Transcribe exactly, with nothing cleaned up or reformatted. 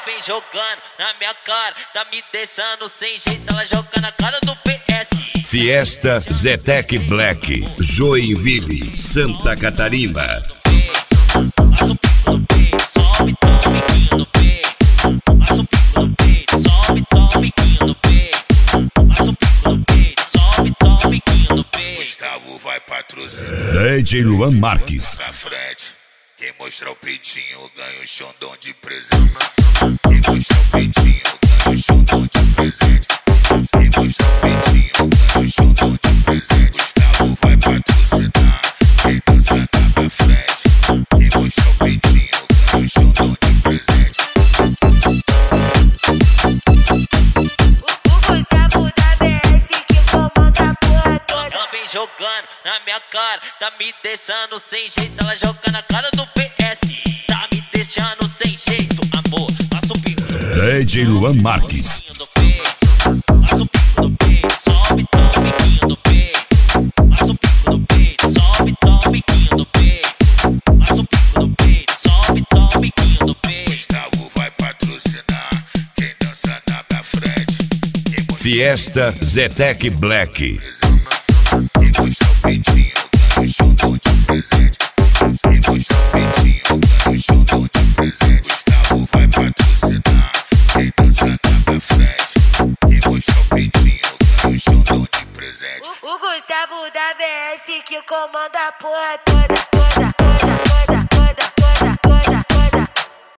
vem jogando na minha cara, tá me deixando sem jeito. Ela joga na cara do P S. Fiesta Zetec Black, Joinville, Santa Catarina. Passa o pico no peito, sobe, sobe, biquinho no peito. Passa o pico no peito, sobe, sobe, biquinho no peito. Passa o pico no peito, sobe, sobe, biquinho no peito. Gustavo vai patrocinar. D J Luan Marques. Pra frente, quem mostrar o peitinho ganha o xondão de presente. Quem mostrar o peitinho ganha o xondão de presente. Quem mostrar o peitinho ganha o xondão de presente. Gustavo vai patrocinar. Quem dança tá pra frente. Quem mostrar o peitinho ganha o xondão de presente. O Gustavo da B S que comanda a porra toda. Ela vem jogando na minha cara, tá me deixando sem jeito. Ela joga na cara do P S, tá me deixando sem jeito. Amor, passa o pico no D J Luan Marques. biquinho no peito. Passa o pico no peito, sobe, sobe, biquinho no peito. Passa o pico no peito, sobe, sobe, biquinho no peito. Passa o pico no peito, sobe, sobe, biquinho no peito. Gustavo vai patrocinar. Quem dança na minha frente. Quem mostrar Fiesta Zetec Black. Quem mostrar o peitinho ganha o xondão de presente. Quem mostrar o peitinho ganha o xondão de presente. Gustavo vai patrocinar. Quem dança na minha frente. Quem mostrar o peitinho ganha o xondão de presente. O, o Gustavo da B S que comanda a porra toda, toda, toda, toda, toda.